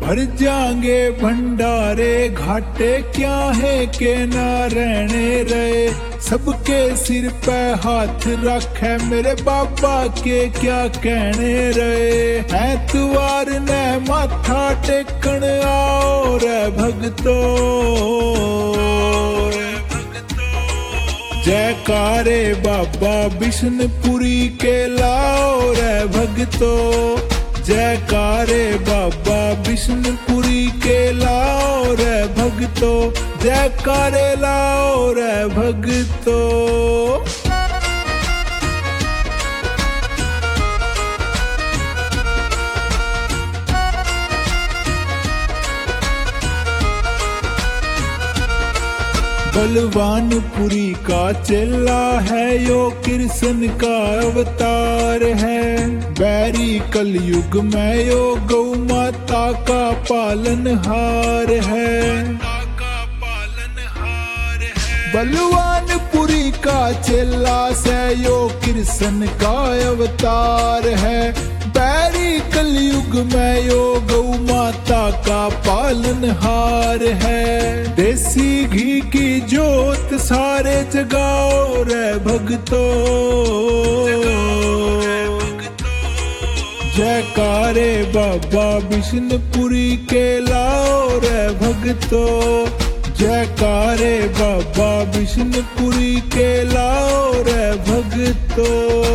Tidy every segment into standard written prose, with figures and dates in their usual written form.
भर जाएंगे भंडारे घाटे क्या है के ना रहने रहे। सबके सिर पे हाथ रखे मेरे बाबा के क्या कहने रहे। ऐतवार ने माथा टेकन आओ रे भगतो, जयकारे बाबा बिशनपुरी के लाओ रे भगतो। जयकारे बाबा बिशनपुरी के लाओ रे भगतो, जयकारे लाओ रे भगतो। बलवानपुरी का चेला है यो कृष्ण का अवतार है। बैरी कलयुग में यो गौ माता का पालनहार है। बलवानपुरी का चेला से यो कृष्ण का अवतार है। बैरी कलयुग में यो गौ माता का पालनहार है। देसी घी की जोत सारे जगाओ रे भगतो, जयकारे बाबा बिशनपुरी के लाओ रे भगतो। जयकारे बाबा बिशनपुरी के लाओ रे भगतो।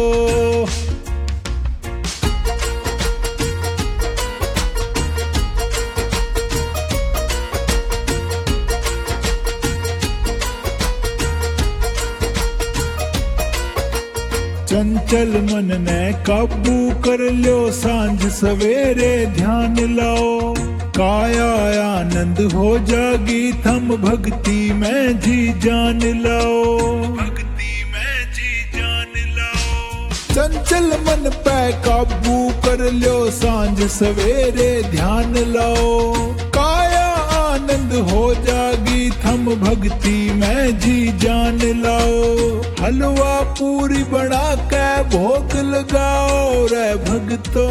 चंचल मन ने काबू कर लो, सांझ सवेरे ध्यान लाओ। काया आनंद हो जागी थम भक्ति में जी जान लाओ। भक्ति में जी जान लाओ। चंचल मन पे काबू कर लो, सांझ सवेरे ध्यान लाओ। काया आनंद हो जागी थम भक्ति में जी जान लाओ। हलवा पूरी बना के भोग लगाओ रे भगतो,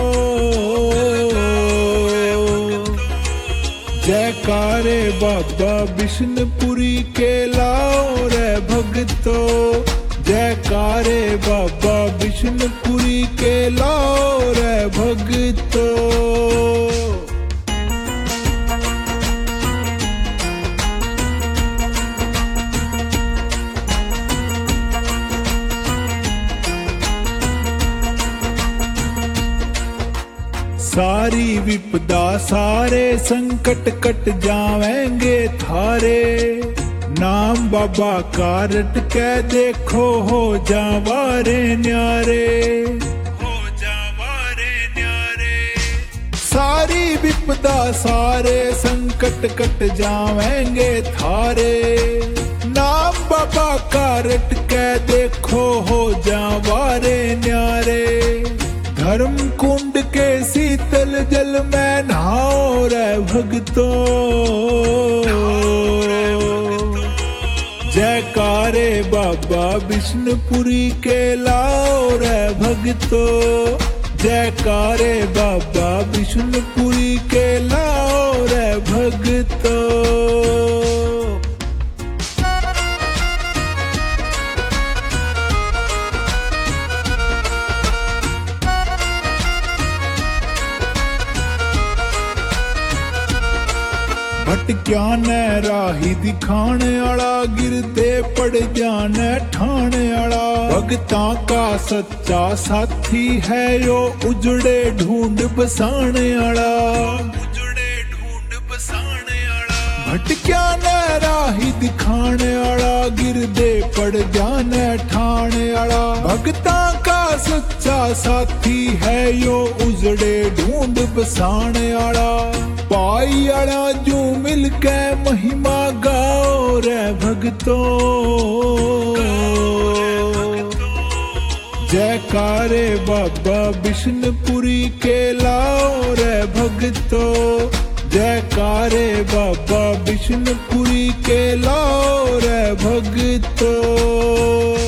जयकारे बाबा बिशनपुरी के लाओ रे भगतो। जयकारे बाबा बिशनपुरी के लाओ रे भगतो। सारी विपदा सारे संकट कट जावेंगे थारे। नाम बाबा का रट के देखो हो जावारे न्यारे, हो जावारे न्यारे। सारी विपदा सारे संकट कट जावेंगे थारे। नाम बाबा का रट के देखो हो जावारे न्यारे। धर्म कुंड के शीतल जल में नहाओ रे भगतो, जयकारे बाबा बिशनपुरी के लाओ रे भगतो। जयकारे बाबा बिशनपुरी के लाओ रे भगतो। भटक्या ने राही दिखाने आला, गिरते पड़ जाने ठाने आला। भगतां का सच्चा साथी है यो उजड़े ढूंढ बसाने आला, उजड़े ढूंढ बसाने आला। भटक्या ने राही दिखाने आला, गिरते पड़ जाने ठाने आला। भगतां का सच्चा साथी है यो उजड़े ढूंढ बसाने आला। पाई आला जो मिलके महिमा गाओ रे भगतो, जयकारे बाबा बिशनपुरी के लाओ रे भगतो। जयकारे बाबा बिशनपुरी के लाओ रे भगतो।